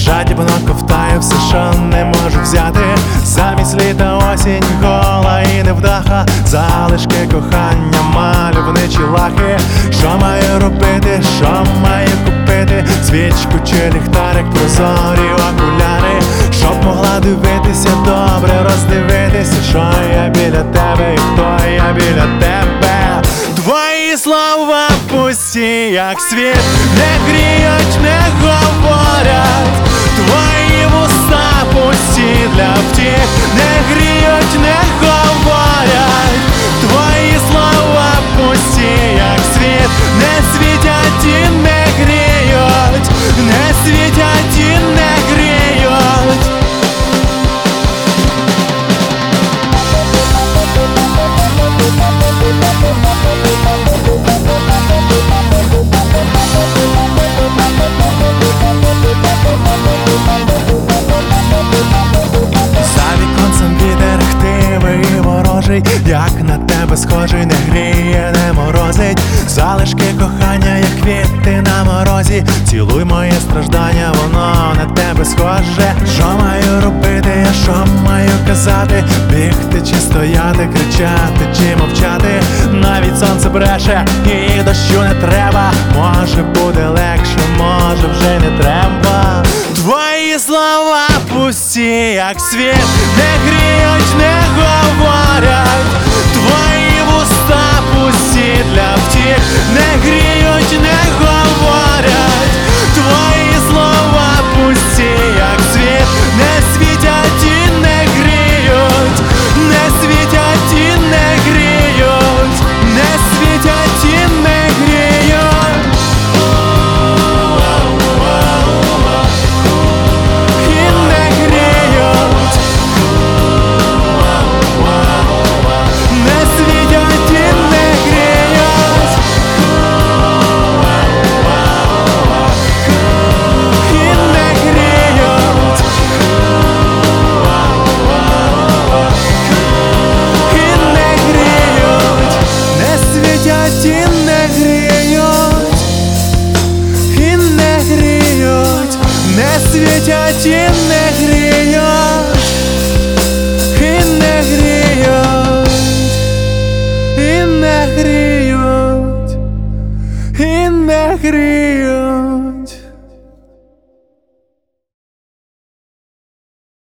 жадібно ковтаю все, що не можу взяти. Замість літа осінь гола і невдаха, залишки кохання, мальовничі лахи. Що маю робити, що маю купити? Свічку чи ліхтарик, прозорі окуляри, щоб могла дивитися, добре роздивитися, що я біля тебе і хто я біля тебе. Твої слова пусті, як світ, не гріють, не говорять. Твої вуста пусті для втіх, не гріють, не говорять. Твої слова пусті, як світ, не світять і не гріють, не світять і не гріють. Як на тебе схожий, не гріє, не морозить. Залишки кохання, як квіти на морозі. Цілуй моє страждання, воно на тебе схоже. Що маю робити, я що маю казати? Бігти чи стояти, кричати чи мовчати? Навіть сонце бреше і дощу не треба. Може буде легше, може вже не треба. Твої слова пусті, як світ, не гріють, не говорять. Твої вуста пусті для втіх, не гріють, не говорять. Твої слова пусті, як світ, не світять і не гріють, не світять і не гріють, не світять і не гріють. Світять і не гріють, і не гріють, і не гріють, і не гріють.